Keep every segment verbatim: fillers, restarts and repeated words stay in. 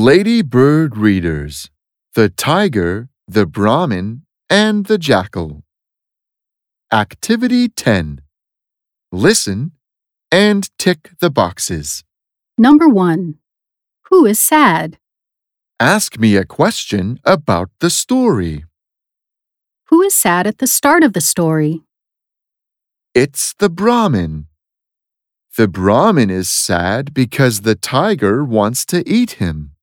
Lady Bird Readers: The Tiger, the Brahmin, and the Jackal. Activity ten. Listen and tick the boxes. Number one. Who is sad? Ask me a question about the story. Who is sad at the start of the story? It's the Brahmin. The Brahmin is sad because the tiger wants to eat him.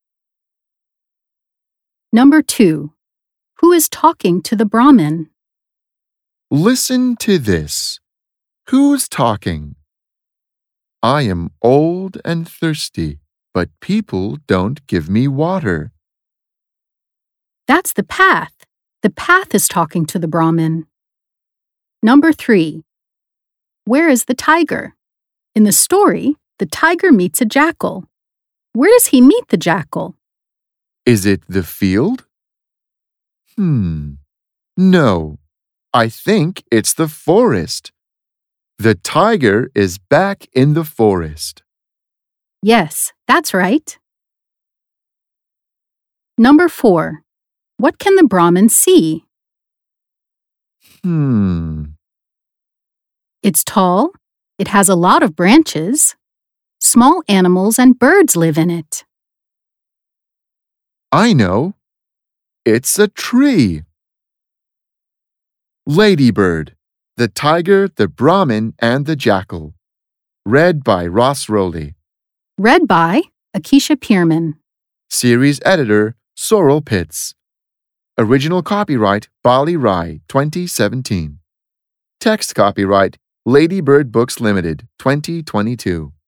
Number two. Who is talking to the Brahmin? Listen to this. Who's talking? I am old and thirsty, but people don't give me water. That's the path. The path is talking to the Brahmin. Number three. Where is the tiger? In the story, the tiger meets a jackal. Where does he meet the jackal? Is it the field? Hmm. No, I think it's the forest. The tiger is back in the forest. Yes, that's right. Number four. What can the Brahmin see? Hmm. It's tall. It has a lot of branches. Small animals and birds live in it. I know. It's a tree. Ladybird: The Tiger, the Brahmin, and the Jackal. Read by Ross Rowley. Read by Akisha Pierman. Series editor Sorrel Pitts. Original copyright Bali Rai twenty seventeen. Text copyright Ladybird Books Limited twenty twenty-two.